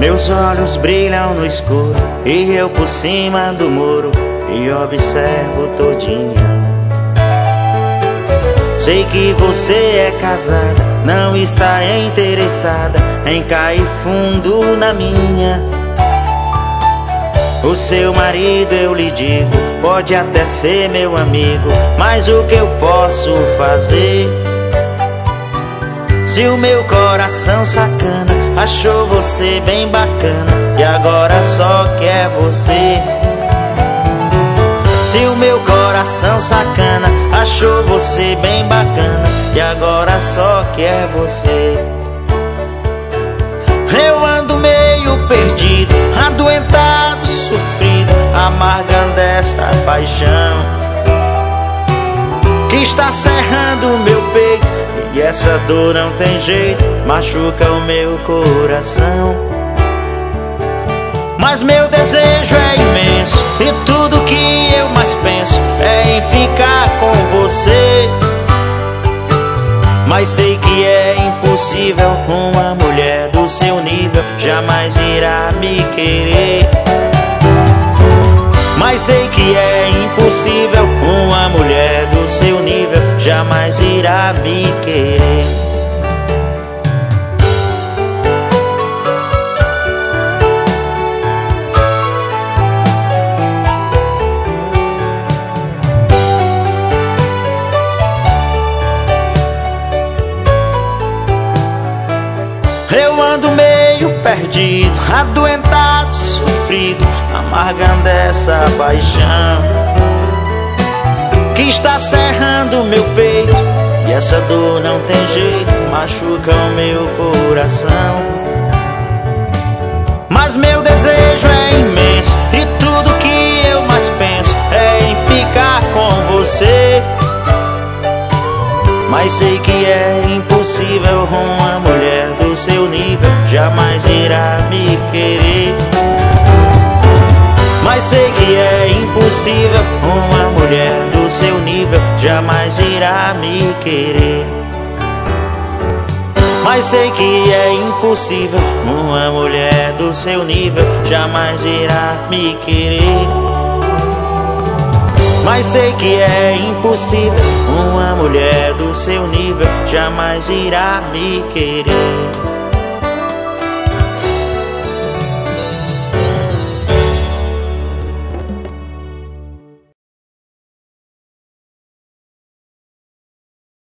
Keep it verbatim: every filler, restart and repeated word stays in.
Meus olhos brilham no escuro e eu por cima do muro e observo todinha. Sei que você é casada, não está interessada em cair fundo na minha. O seu marido, eu lhe digo, pode até ser meu amigo, mas o que eu posso fazer? Se o meu coração sacana achou você bem bacana e agora só quer você. Se o meu coração sacana achou você bem bacana e agora só quer você. Eu ando meio perdido, adoentado, sofrido, amargando essa paixão que está cerrando meu peito, e essa dor não tem jeito, machuca o meu coração. Mas meu desejo é imenso e tudo que eu mais penso é em ficar com você. Mas sei que é impossível, uma mulher do seu nível jamais irá me querer. Mas sei que é impossível, uma mulher do seu nível jamais irá me querer. Eu ando meio perdido, adoentado, sofrido, amargando essa paixão que está cerrando meu peito, e essa dor não tem jeito, machuca o meu coração. Mas meu desejo é imenso e tudo que eu mais penso é em ficar com você. Mas sei que é impossível, uma mulher do seu nível jamais irá me querer. Mas sei que é impossível, uma mulher do seu nível jamais irá me querer. Mas sei que é impossível, uma mulher do seu nível jamais irá me querer. Mas sei que é impossível, uma mulher do seu nível jamais irá me querer.